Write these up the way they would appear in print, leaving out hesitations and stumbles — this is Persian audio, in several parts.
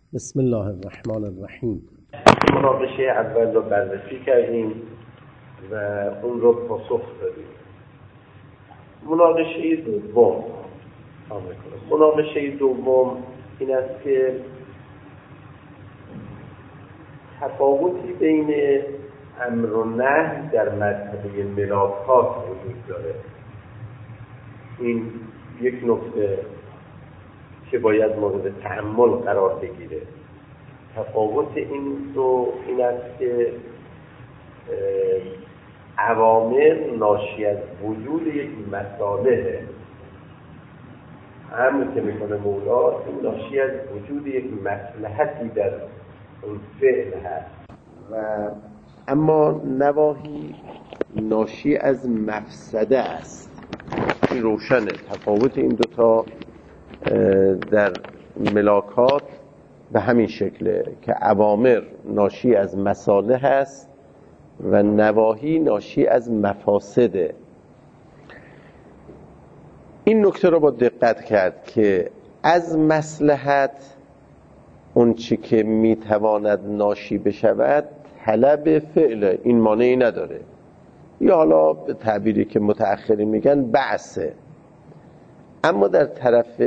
بسم الله الرحمن الرحیم. مناقشه اول رو بررسی کردیم و اون رو پاسخ دادیم. مناقشه دوم این است که تفاوتی بین امر و نهی در مرتبه ملاکات وجود داره. این یک نکته که باید مورد تأمل قرار بگیره. تفاوت این است که اوامر ناشی از وجود یک مصالحه. امر که میکنه مولا این ناشی از وجود یک مصلحتی در اون فعل هست و اما نواهی ناشی از مفسده است. این روشنه. تفاوت این دوتا در ملاکات به همین شکله که اوامر ناشی از مصالح است و نواهی ناشی از مفاسده. این نکته رو با دقت کرد که از مصلحت اون چی که میتواند ناشی بشود طلب فعل، این مانعی نداره، یا حالا به تعبیری که متأخرین میگن بعثه. اما در طرف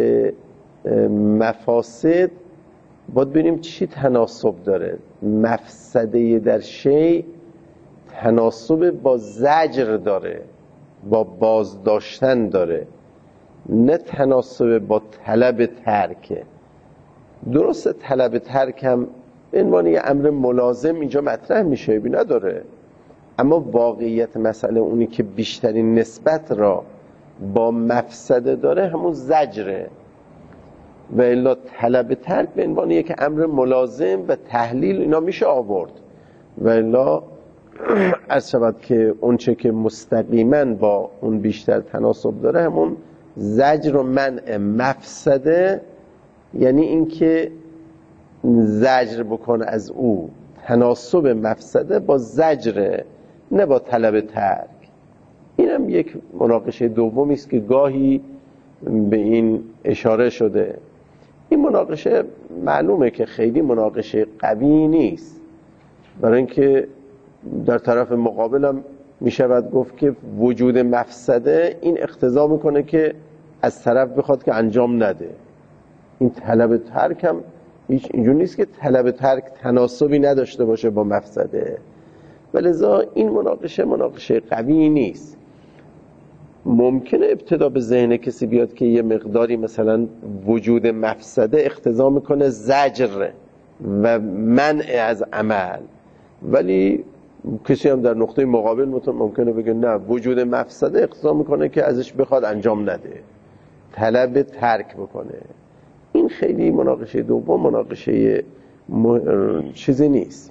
مفاسد باید ببینیم چی تناسب داره. مفسده در شیء تناسب با زجر داره، با بازداشتن داره، نه تناسب با طلب ترک. درسته طلب ترک هم به عنوان یه امر ملازم اینجا مطرح میشه، بی نداره، اما واقعیت مسئله اونی که بیشترین نسبت را با مفسده داره همون زجره و الا طلب ترک به عنوان یک امر ملازم و تحلیل اینا میشه آورد و الا عرض شود که اون چه که مستقیما با اون بیشتر تناسب داره همون زجر و منع مفسده، یعنی این که زجر بکنه از او تناسب مفسده با زجر نه با طلب ترک. اینم یک مناقشه دومی است که گاهی به این اشاره شده. این مناقشه معلومه که خیلی مناقشه قوی نیست، برای اینکه در طرف مقابلم میشود گفت که وجود مفسده این اقتضا میکنه که از طرف بخواد که انجام نده. این طلب ترک هم هیچ اینجور نیست که طلب ترک تناسبی نداشته باشه با مفسده، ولذا این مناقشه قوی نیست. ممکنه ابتدا به ذهن کسی بیاد که یه مقداری مثلا وجود مفسده اقتضا میکنه زجر و منع از عمل، ولی کسی هم در نقطه مقابل ممکنه بگه نه، وجود مفسده اقتضا میکنه که ازش بخواد انجام نده، طلب ترک بکنه. این خیلی مناقشه دوم مناقشه چیزی نیست،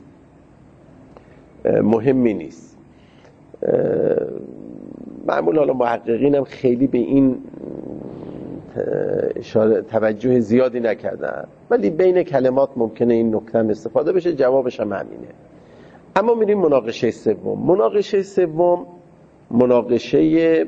مهمی نیست. معمول حالا محققین هم خیلی به این اشاره توجه زیادی نکردن، ولی بین کلمات ممکنه این نکته هم استفاده بشه. جوابش هم همینه. اما میریم مناقشه سوم. مناقشه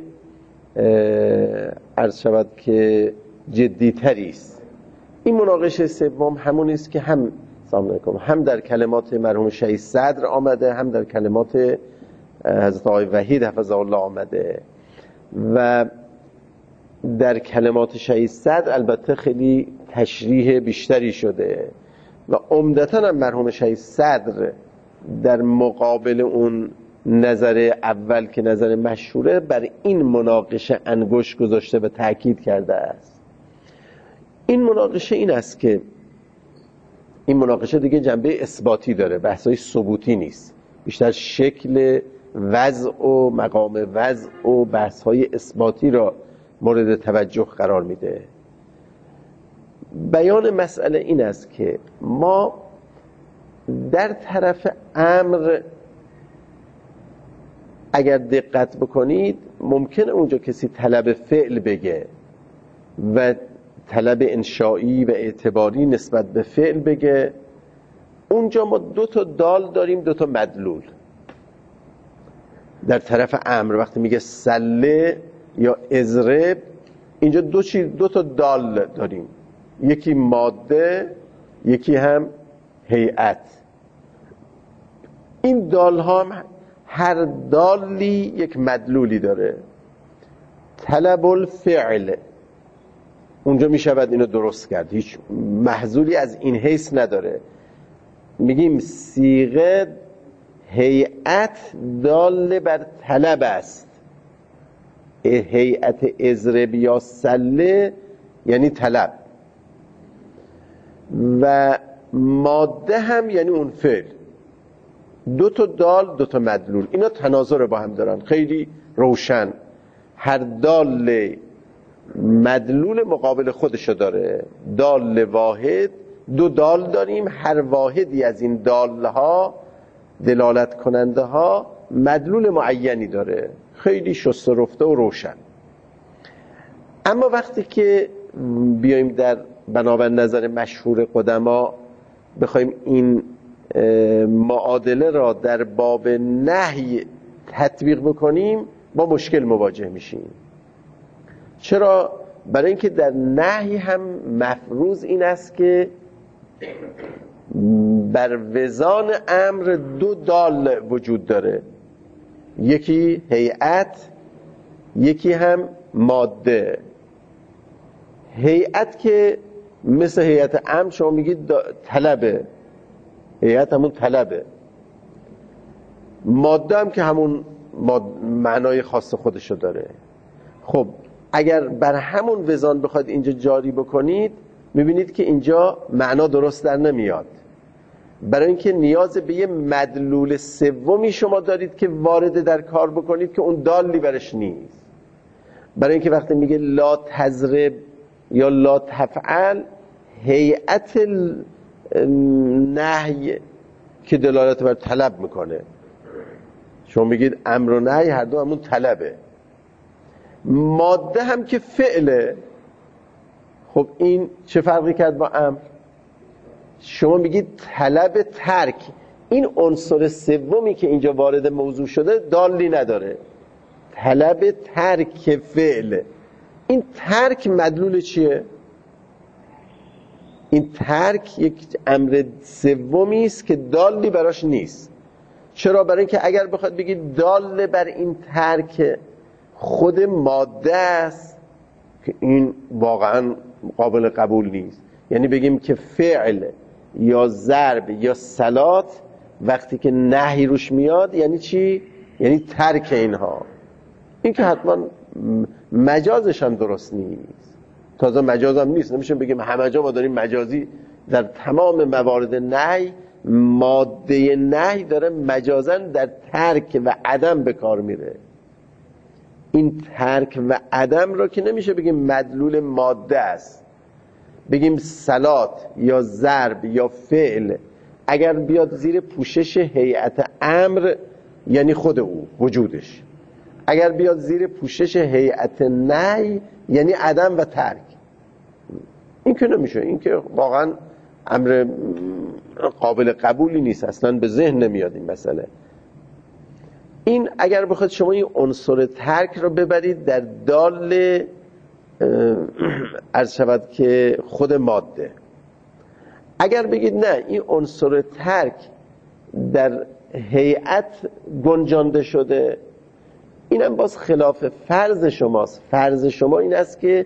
عرض شود که جدی‌تری است. این مناقشه سوم همون است که هم در کلمات مرحوم شهید صدر آمده، هم در کلمات حضرت آقای وحید حفظه الله آمده و در کلمات شهید صدر البته خیلی تشریح بیشتری شده و عمدتاً هم مرحوم شهید صدر در مقابل اون نظر اول که نظر مشهوره بر این مناقشه انگشت گذاشته و تأکید کرده است. این مناقشه این است که این مناقشه دیگه جنبه اثباتی داره، بحثای ثبوتی نیست، بیشتر شکل وضع و مقام وضع و بحث‌های اثباتی را مورد توجه قرار میده. بیان مسئله این است که ما در طرف امر اگر دقت بکنید ممکنه اونجا کسی طلب فعل بگه و طلب انشایی و اعتباری نسبت به فعل بگه. اونجا ما دو تا دال داریم، دو تا مدلول. در طرف امر وقتی میگه سله یا اضرب، اینجا دو تا دال داریم، یکی ماده یکی هم هیئت. این دال ها هم هر دالی یک مدلولی داره. طلب الفعل اونجا می شود اینو درست کرد، هیچ محذوری از این حیث نداره. میگیم صیغه هیئت دال بر طلب است. هیئت اضرب یا سله یعنی طلب، و ماده هم یعنی اون فعل. دو تا دال دو تا مدلول، اینا تناظر با هم دارن خیلی روشن. هر دال مدلول مقابل خودشو داره. دال واحد، دو دال داریم، هر واحدی از این دال ها دلالت کننده ها مدلول معینی داره، خیلی شسته رفته و روشن. اما وقتی که بیایم در بنابر نظر مشهور قدما بخوایم این معادله را در باب نهی تطبیق بکنیم با مشکل مواجه میشیم. چرا؟ برای اینکه در نهی هم مفروض این است که بر وزان امر دو دال وجود داره، یکی هیئت یکی هم ماده. هیئت که مثل هیئت امر شما میگید طلبه، هیئت همون طلبه. ماده هم که همون معنای خاص خودشو داره. خب اگر بر همون وزان بخواید اینجا جاری بکنید میبینید که اینجا معنا درست در نمیاد، برای اینکه نیاز به یه مدلول سومی شما دارید که وارد در کار بکنید که اون دالی برش نیست. برای اینکه وقتی میگه لا تضرب یا لا تفعل، هیئت نهی که دلالت بر طلب میکنه. شما میگید امر و نهی هر دو همون طلبه. ماده هم که فعله. خب این چه فرقی کرد با امر؟ شما میگید طلب ترک، این عنصر سومی که اینجا وارد موضوع شده دالی نداره. طلب ترک فعل، این ترک مدلول چیه؟ این ترک یک امر سومی است که دالی براش نیست. چرا؟ برای اینکه اگر بخواد بگید دال بر این ترک خود ماده است که این واقعا قابل قبول نیست. یعنی بگیم که فعل یا ضرب یا صلات وقتی که نهی روش میاد یعنی چی؟ یعنی ترک اینها. این که حتما مجازش هم درست نیست. تازه مجاز هم نیست، نمیشه بگیم همه جا ما داریم مجازی. در تمام موارد نهی ماده نهی داره مجازاً در ترک و عدم به کار میره. این ترک و عدم را که نمیشه بگیم مدلول ماده است. بگیم صلات یا ضرب یا فعل اگر بیاد زیر پوشش هیئت امر یعنی خود او وجودش، اگر بیاد زیر پوشش هیئت نهی یعنی عدم و ترک. این که نمیشه، این که واقعا امر قابل قبولی نیست، اصلا به ذهن نمیاد این مسئله. این اگر بخواید شما این عنصر ترک رو ببرید در دال عرض شود که خود ماده، اگر بگید نه این عنصر ترک در هیئت گنجانده شده، اینم باز خلاف فرض شماست. فرض شما این است که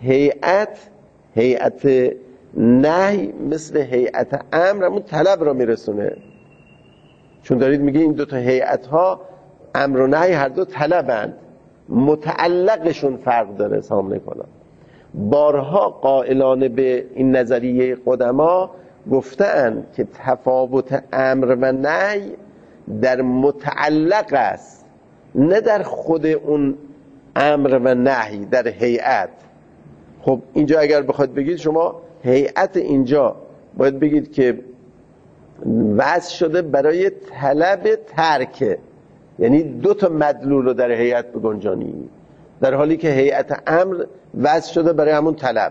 هیئت نهی مثل هیئت امر همون طلب را میرسونه، چون دارید میگه این دو تا هیئت ها امر و نهی هر دو طلبند، متعلقشون فرق داره. سامنے کنم بارها قائلان به این نظریه قدما گفتند که تفاوت امر و نهی در متعلق است، نه در خود اون امر و نهی در هیئت. خب اینجا اگر بخواید بگید شما هیئت اینجا باید بگید که وضع شده برای طلب ترک، یعنی دو تا مدلول رو در هیئت بگنجانی، در حالی که هیئت امر وضع شده برای همون طلب.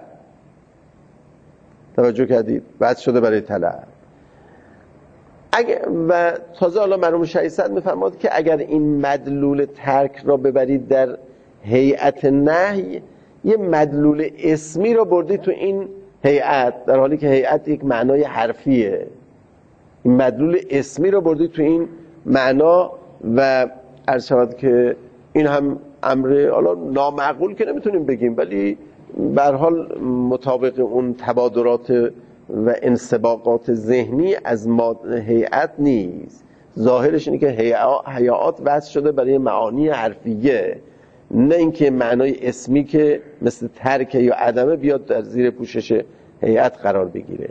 توجه کردید؟ وضع شده برای طلب. و تازه حالا مرحوم شیصد میفرماد که اگر این مدلول ترک را ببرید در هیئت نهی، یه مدلول اسمی را بردید تو این هیئت، در حالی که هیئت یک معنای حرفیه. این مدلول اسمی رو بردید تو این معنا و عرض شود که این هم امر حالا نامعقول که نمیتونیم بگیم، ولی به هر حال مطابق اون تبادرات و انسباقات ذهنی از هیئت نیست. ظاهرش اینه که هیئات وضع شده برای معانی حرفیه، نه اینکه معنای اسمی که مثل ترک یا عدمه بیاد در زیر پوشش هیئت قرار بگیره.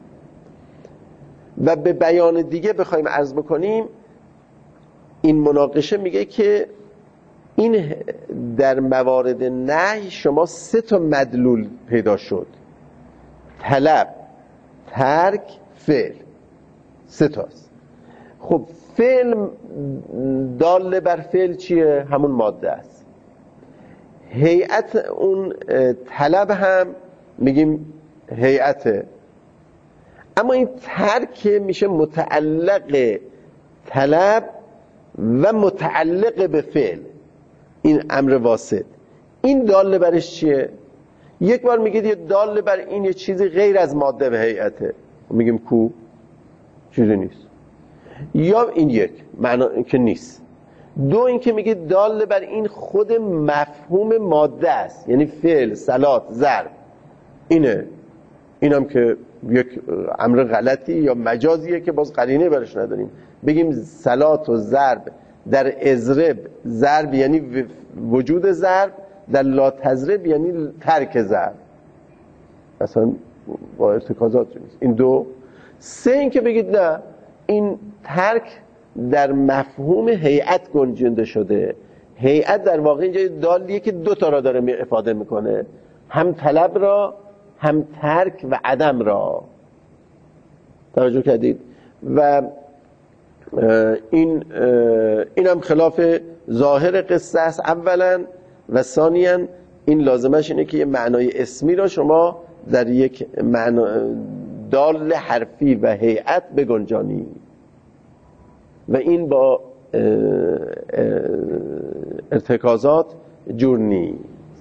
و به بیان دیگه بخوایم عرض بکنیم، این مناقشه میگه که این در موارد نهی شما 3 مدلول پیدا شد: طلب، ترک، فعل. 3 تاست. خب فعل دال بر فعل چیه؟ همون ماده است. هیئت اون طلب هم میگیم هیئته، اما این ترک میشه متعلق طلب و متعلق به فعل، این امر واسط. این دال برش چیه؟ یک بار میگید یه دال بر این یه چیزی غیر از ماده به هیئته، میگیم کو؟ چیزی نیست. یا این یک معنا که نیست. 2 این که میگید دال بر این خود مفهوم ماده است، یعنی فعل، صلات، ضرب. اینه. اینم که یک امر غلطی یا مجازیه که باز قرینه برش نداریم. بگیم صلات و ضرب در اضرب، ضرب یعنی وجود ضرب، در لا تضرب یعنی ترک ضرب، اصلا با ارتکازات نیست. این 2. 3 این که بگید نه، این ترک در مفهوم هیئت گنجانده شده. هیئت در واقع اینجا دالیه که 2 تا را داره افاده میکنه، هم طلب را، هم ترک و عدم را. توجه کردید؟ و این هم خلاف ظاهر قصه است اولا، و ثانیاً این لازمش اینه که یه معنای اسمی را شما در یک دال حرفی و هیئت بگنجانی، و این با ارتکازات جور نیست.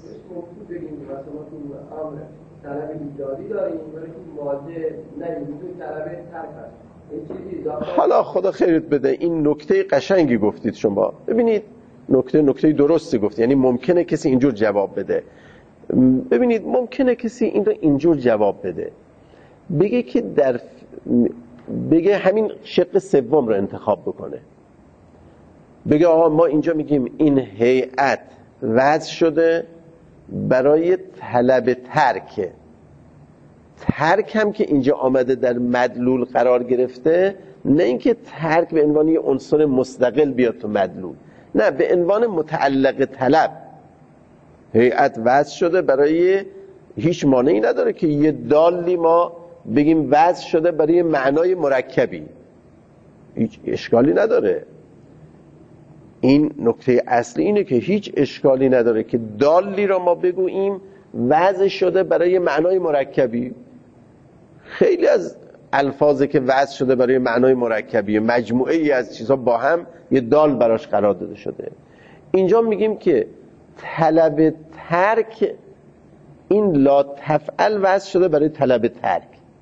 طلب ایجادی داریم برای که ماده نمیدونی طلب ترک هست. حالا خدا خیرت بده، این نکته قشنگی گفتید شما. ببینید نکته درستی گفتید، یعنی ممکنه کسی اینجور جواب بده. ببینید ممکنه کسی این رو اینجور جواب بده، بگه که بگه همین شق سوم رو انتخاب بکنه، بگه آقا ما اینجا میگیم این هیئت وضع شده برای طلب ترک. ترک هم که اینجا آمده در مدلول قرار گرفته، نه اینکه ترک به عنوان یه عنصر مستقل بیاد تو مدلول، نه، به عنوان متعلق طلب هیئت وضع شده برای، هیچ مانعی نداره که یه دالی ما بگیم وضع شده برای معنای مرکبی، هیچ اشکالی نداره. این نکته اصلی اینه که هیچ اشکالی نداره که دالی را ما بگوییم وضع شده برای معنای مرکبی. خیلی از الفاظی که وضع شده برای معنای مرکبی، مجموعه ای از چیزها با هم یه دال براش قرار داده شده. اینجا میگیم که طلب ترک، این لا تفعل وضع شده برای طلب ترک.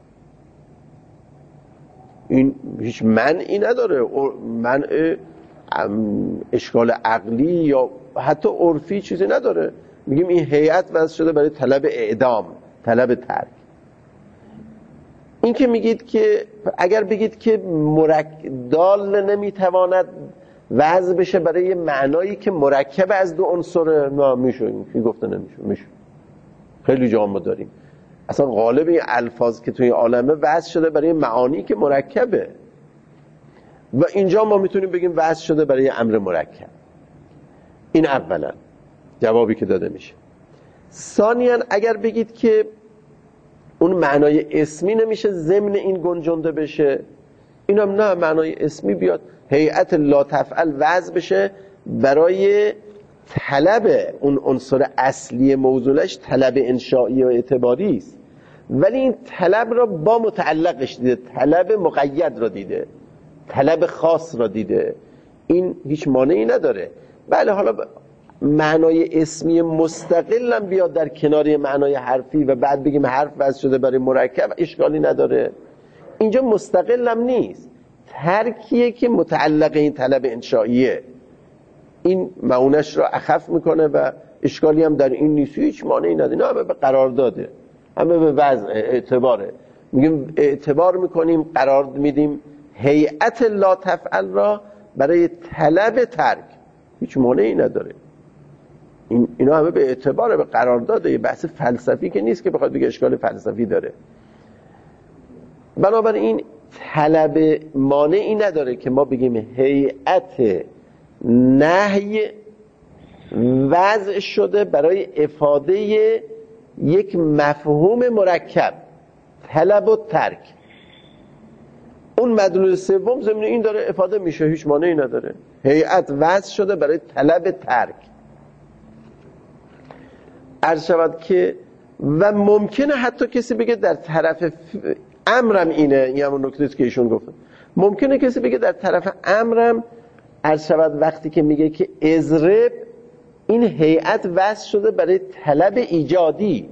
این هیچ منعی نداره، منع اشکال عقلی یا حتی عرفی چیزی نداره. میگیم این هیئت وضع شده برای طلب اعدام، طلب ترک. این که میگید که اگر بگید که دال نمیتواند وضع بشه برای معنایی که مرکب از 2 عنصر، نه میشه، این گفته نمیشه. خیلی جا ما داریم اصلا غالب این الفاظ که توی عالمه وضع شده برای معانی که مرکبه، و اینجا ما میتونیم بگیم وضع شده برای امر مرکب. این اولا جوابی که داده میشه. ثانیاً اگر بگید که اون معنای اسمی نمیشه ضمن این گنجانده بشه، اینم نه، معنای اسمی بیاد هیئت لا تفعل وضع بشه برای طلب اون عنصر اصلی موضوعش، طلب انشایی و اعتباری است، ولی این طلب را با متعلقش دیده، طلب مقید را دیده، طلب خاص را دیده. این هیچ مانعی نداره. بله حالا معنای اسمی مستقلم بیاد در کنار معنای حرفی و بعد بگیم حرف وضع شده برای مرکب، اشکالی نداره. اینجا مستقلم نیست، ترکیه که متعلق این طلب انشائیه، این معونش را اخف میکنه و اشکالی هم در این نیست، هیچ مانعی نداره. نه، همه به قرار داده، همه به وضع اعتباره. میگیم اعتبار میکنیم، قرار میدیم هیئت لا تفعل را برای طلب ترک، هیچ مانعی نداره. اینا همه به اعتبار، به قرار داده، یه بحث فلسفی که نیست که بخواد بگه اشکال فلسفی داره. بنابراین طلب مانعی نداره که ما بگیم هیئت نهی وضع شده برای افاده یک مفهوم مرکب، طلب و ترک. اون مدلول سوم ضمن این داره افاده میشه، هیچ مانعی نداره. هیئت وضع شده برای طلب ترک. عرض شود که و ممکنه حتی کسی بگه در طرف امرم اینه، این همون نکته که ایشون گفت، ممکنه کسی بگه در طرف امرم عرض شود وقتی که میگه که اضرب، این هیئت وضع شده برای طلب ایجادی،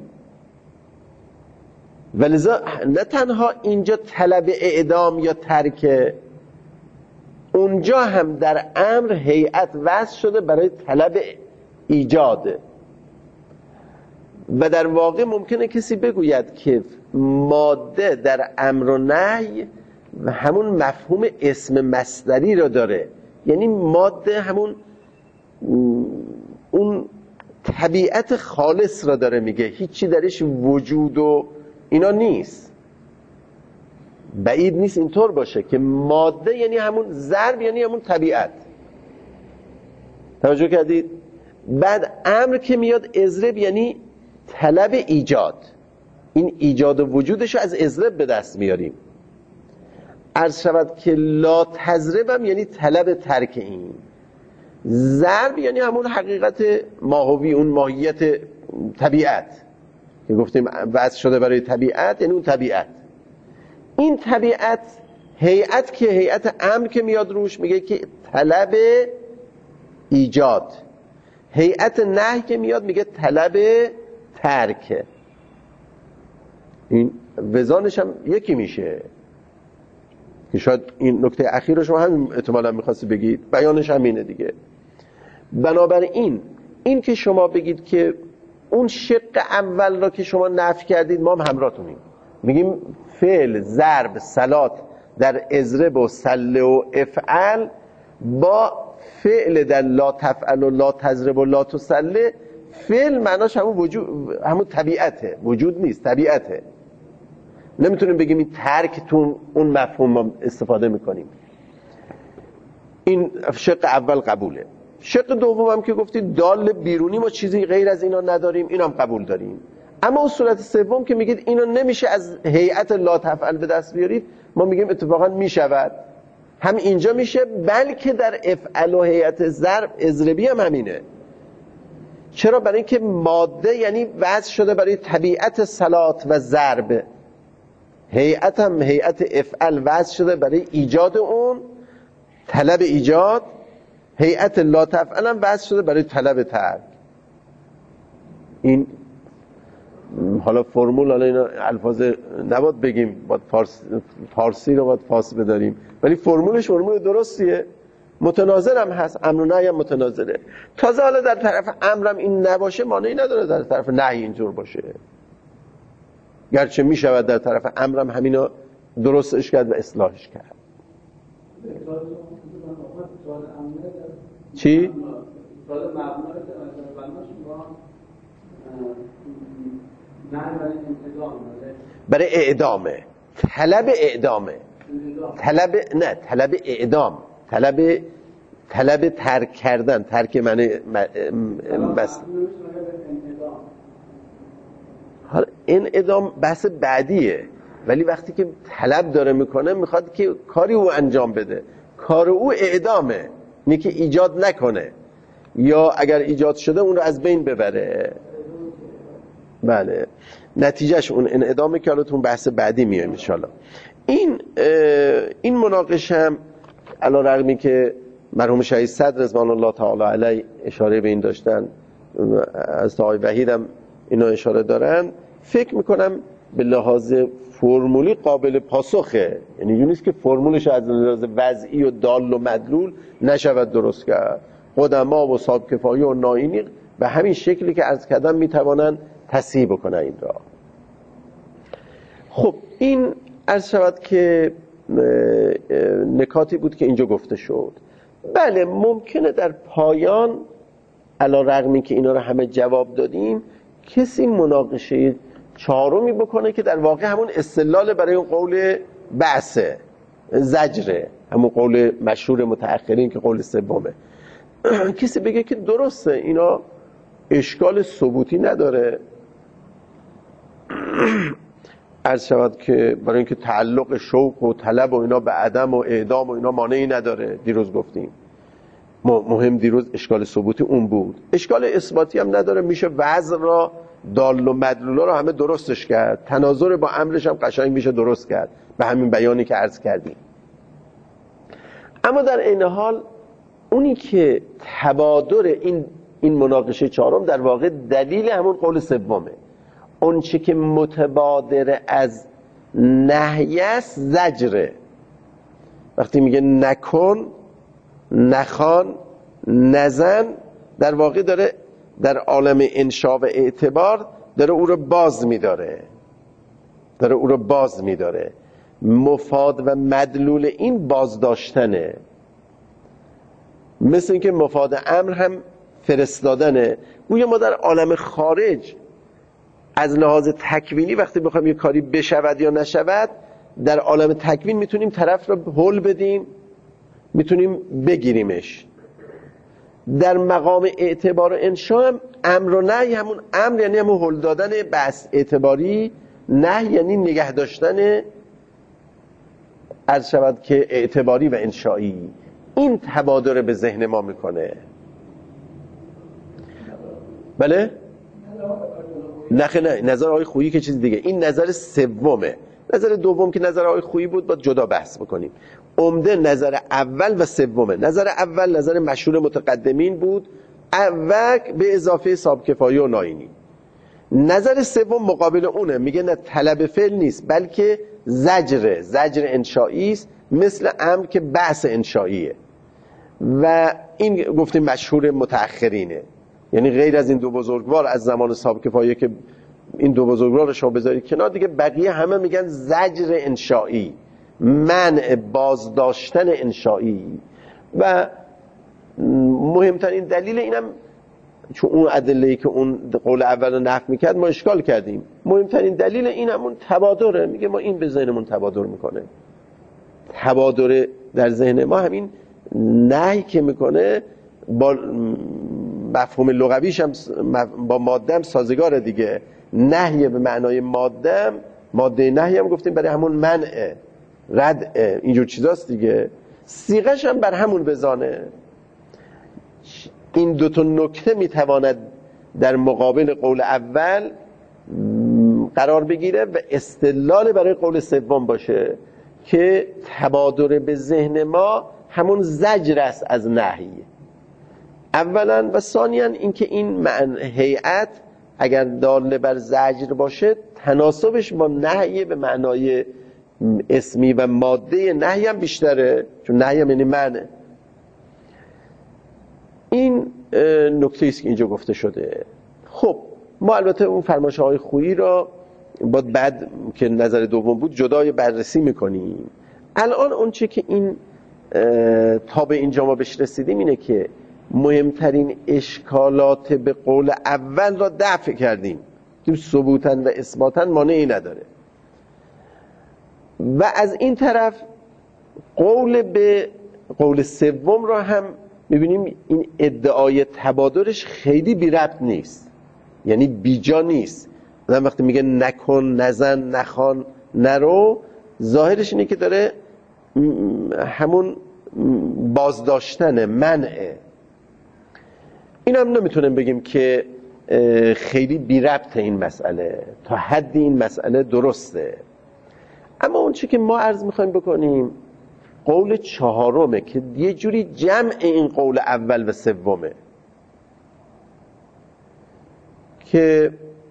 ولذا نه تنها اینجا طلب اعدام یا ترک، اونجا هم در امر هیئت وضع شده برای طلب ایجاده. و در واقع ممکنه کسی بگوید که ماده در امر و نهی و همون مفهوم اسم مصدری رو داره، یعنی ماده همون اون طبیعت خالص را داره میگه، هیچی درش وجود و اینا نیست. بعید نیست اینطور باشه که ماده یعنی همون ضرب، یعنی همون طبیعت. توجه کردید؟ بعد امر که میاد اضرب یعنی طلب ایجاد، این ایجاد وجودش رو از اضرب به دست میاریم. عرض شود که لا تضرب هم یعنی طلب ترک این. ضرب یعنی همون حقیقت ماهوی، اون ماهیت طبیعت که گفتیم وضع شده برای طبیعت، یعنی اون طبیعت. این طبیعت هیئت که هیئت امر که میاد روش میگه که طلب ایجاد، هیئت نهی که میاد میگه طلب ترک. این وزانش هم یکی میشه که شاید این نکته اخیر رو شما هم احتمالا میخواستی بگید، بیانش هم اینه دیگه. بنابراین این که شما بگید که اون شق اول را که شما نفی کردید، ما هم همراهتونیم، میگیم فعل ضرب صلات در اضرب و سله و افعل با فعل در لا تفعل و لا تضرب و لا تسله، فعل معناش همون وجود، همون طبیعته، وجود نیست، طبیعته. نمیتونیم بگیم این ترکتون اون مفهوم ما استفاده میکنیم. این شق اول قبوله. شق دوم هم که گفتید دال بیرونی، ما چیزی غیر از اینا نداریم، اینم قبول داریم. اما اون صورت سوم که میگید اینو نمیشه از هیئت لا تفعل به دست بیارید، ما میگیم اتفاقا میشود، هم اینجا میشه، بلکه در افعل و هیئت ضرب اضربی هم همینه. چرا؟ برای اینکه ماده یعنی وضع شده برای طبیعت صلات و ضرب، هیئت هم هیئت افعل وضع شده برای ایجاد اون، طلب ایجاد، هیئت لا تفعل هم وضع شده برای طلب ترک. این حالا فرمول، حالا اینا الفاظ نباید بگیم، باید فارسی رو باید فاس بداریم، ولی فرمولش فرمول درستیه. متناظر هم هست، امر و نهی هم متناظره. تازه حالا در طرف امرم این نباشه مانعی نداره در طرف نهی اینجور باشه، گرچه می شود در طرف امرم همینا درستش کرد و اصلاحش کرد. چی؟ برای اعدامه، طلب اعدامه، طلب نه، طلب اعدام، طلب ترک کردن، ترک معنی بس. حالا این اعدام بحث بعدیه، ولی وقتی که طلب داره میکنه میخواد که کاری او انجام بده، کار او اعدامه، اینه که ایجاد نکنه یا اگر ایجاد شده اون رو از بین ببره. بله، نتیجهش اون انعدامه که حالا تو بحث بعدی میایم ان شاء الله. این مناقشه هم علی رغمی که مرحوم شهید صدر رضوان الله تعالی علیه اشاره به این داشتن، از آقای وحید هم اینا اشاره دارن، فکر میکنم به لحاظ فرمولی قابل پاسخه. یعنی اینجوری نیست که فرمولش از لحاظ وضعی و دال و مدلول نشود درست کرد. قدما و صاحب کفایه و ناینی به همین شکلی که عرض کردم میتوانن تصحیح بکنن این را. خب این عرض شود که نکاتی بود که اینجا گفته شد. بله ممکنه در پایان علی رغمی که اینا رو همه جواب دادیم کسی مناقشه چهارمی بکنه که در واقع همون استدلال برای اون قول بعثه، زجره، همون قول مشهور متأخرین که قول سومه. کسی بگه که درسته اینا اشکال ثبوتی نداره، عرض شود که برای اینکه تعلق شوق و طلب و اینا به عدم و اعدام و اینا مانعی نداره. دیروز گفتیم مهم دیروز اشکال ثبوتی اون بود، اشکال اثباتی هم نداره، میشه وضع را دال و مدلولا رو همه درستش کرد، تناظر با امرش هم قشنگ میشه درست کرد به همین بیانی که عرض کردیم. اما در این حال اونی که تبادر این مناقشه چهارم در واقع دلیل همون قول سومه. اون چه که متبادر از نهی است زجره. وقتی میگه نکن، نخوان، نزن، در واقع داره در عالم انشا و اعتبار داره او رو باز میداره، مفاد و مدلول این بازداشتنه. مثل اینکه مفاد امر هم فرستادنه. گویا ما در عالم خارج از لحاظ تکوینی وقتی بخوایم یه کاری بشود یا نشود، در عالم تکوین میتونیم طرف رو هول بدیم، میتونیم بگیریمش. در مقام اعتبار و انشا هم امر و نهی، همون امر یعنی همون هول دادن بس اعتباری، نهی یعنی نگه داشتن عرض شود که اعتباری و انشایی. این تبادر به ذهن ما میکنه. بله؟ نه نظر آقای خویی که چیز دیگه، این نظر سومه. نظر دوم که نظر آقای خویی بود باید جدا بحث بکنیم. عمده نظر اول و سومه. نظر اول نظر مشهور متقدمین بود و به اضافه صاحب کفایه و ناینی. نظر سوم مقابل اونه، میگه نه طلب فعل نیست بلکه زجر انشایی است، مثل امر که بحث انشاییه. و این گفتیم مشهور متأخرینه. یعنی غیر از این دو بزرگوار از زمان صاحب کفایه که این دو بزرگوار رو شما بذارید کنار، دیگه بقیه همه میگن زجر انشایی، منع بازداشتن انشایی. و مهمترین دلیل اینم چون اون ادله‌ای که اون قول اول رو نفی میکرد ما اشکال کردیم، مهمترین دلیل این همون تبادره. میگه ما این به ذهنمون تبادر میکنه. تبادر در ذهن ما همین نهی که میکنه با مفهوم لغویش هم با ماده هم سازگاره دیگه. نهی به معنای ماده نهی هم گفتیم برای همون منع، رد، اینجور چیزاست دیگه. صیغه‌ش هم بر همون بزانه. این دو تا نکته میتواند در مقابل قول اول قرار بگیره و استدلال برای قول سوم باشه که تبادر به ذهن ما همون زجر است از نهی اولا، و ثانیاً اینکه این هیئت اگر داله بر زجر باشه تناسبش با نهی به معنای اسمی و ماده نهی هم بیشتره، چون نهی هم یعنی منع. این نکته است که اینجا گفته شده. خب ما البته اون فرمایش های خویی را باید بعد که نظر دوم بود جدای بررسی میکنیم. الان اون چه که این تا به اینجا ما بهش رسیدیم اینه که مهمترین اشکالات به قول اول را دفع کردیم که ثبوتاً و اثباتاً مانعی نداره، و از این طرف قول به قول سوم را هم میبینیم این ادعای تبادرش خیلی بی ربط نیست، یعنی بیجا نیست. آدم وقتی میگه نکن، نزن، نخوان، نرو، ظاهرش اینه که داره همون بازداشتن، منعه. این هم نمیتونیم بگیم که خیلی بی ربط این مسئله، تا حدی این مسئله درسته. اما اون چی که ما عرض میخوایم بکنیم قول چهارمه که یه جوری جمع این قول اول و سومه که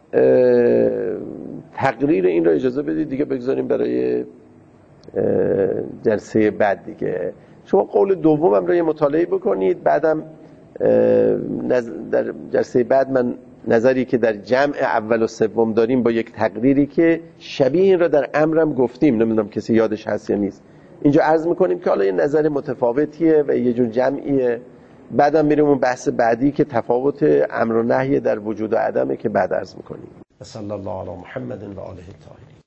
تقریر این را اجازه بدید دیگه بگذاریم برای جلسه بعد دیگه. شما قول دومم را یه مطالعه بکنید، بعدم در جلسه بعد من نظری که در جمع اول و سوم داریم با یک تقریری که شبیه این را در امرم گفتیم، نمیدونم کسی یادش هست یا نیست، اینجا عرض میکنیم که حالا یه نظر متفاوتیه و یه جور جمعیه. بعدم میریم اون بحث بعدی که تفاوت امر و نهی در وجود و عدمه که بعد عرض میکنیم. صلی الله علی محمد و آله الطاهرین.